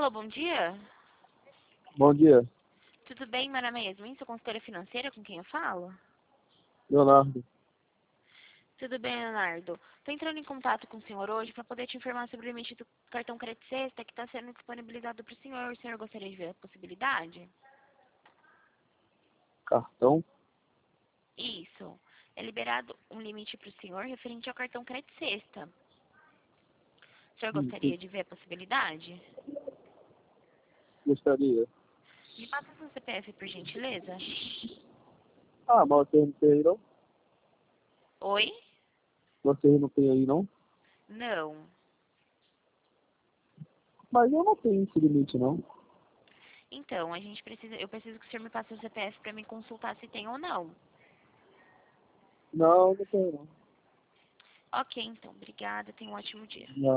Alô, bom dia. Bom dia, Tudo bem, meu nome é Yasmin, sou consultora financeira, com quem eu falo? Leonardo. Tudo bem, Leonardo. Estou entrando em contato com o senhor hoje para poder te informar sobre o limite do cartão Crédito Sexta que está sendo disponibilizado para o senhor. O senhor gostaria de ver a possibilidade? Cartão? Isso. É liberado um limite para o senhor referente ao cartão Crédito Sexta. O senhor Sim, gostaria de ver a possibilidade? gostaria. Me passa seu CPF, por gentileza. Ah, mas você não tem aí não? Oi? Você não tem aí não? Não. Mas eu não tenho esse limite não. Então, eu preciso que o senhor me passe o CPF para me consultar se tem ou não. Não, não tenho não. Ok, então. Obrigada. Tenha um ótimo dia. Não.